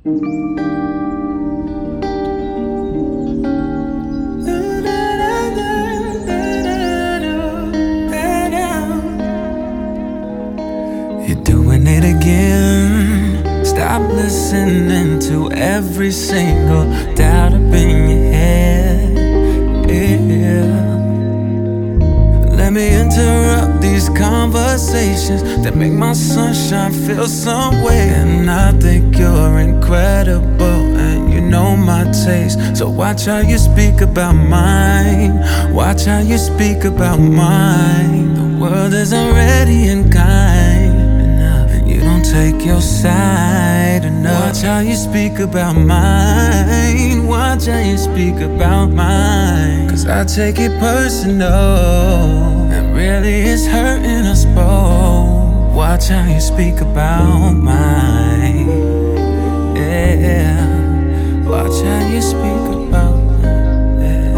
You're doing it again. Stop listening to every single doubt up in your head. Yeah. Let me interrupt these conversations that make my sunshine feel some way. And I think you're incredible, and you know my taste. So watch how you speak about mine. Watch how you speak about mine. The world isn't ready and kind enough. You don't take your side enough. Watch how you speak about mine. Watch how you speak about mine. 'Cause I take it personal, and really it's hurting us both. Watch how you speak about mine. Yeah. Watch how you speak about mine.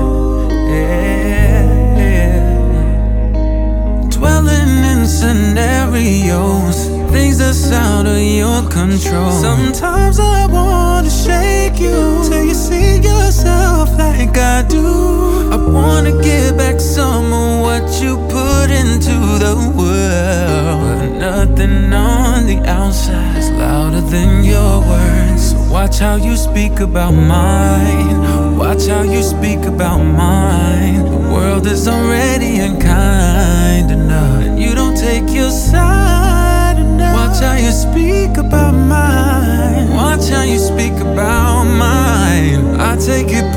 Yeah. Dwelling in scenarios, things that's out of your control. Sometimes I wanna shake you till you see yourself like I do. I wanna give back some of what you put into the world, but nothing on the outside is louder than your words. So watch how you speak about mine. Watch how you speak about mine. The world is already unkind enough, and you don't take your side enough. Watch how you speak about mine. Watch how you speak about mine. I take it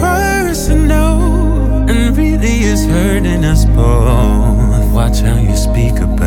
personal, and really it's hurting us both. Watch how you speak about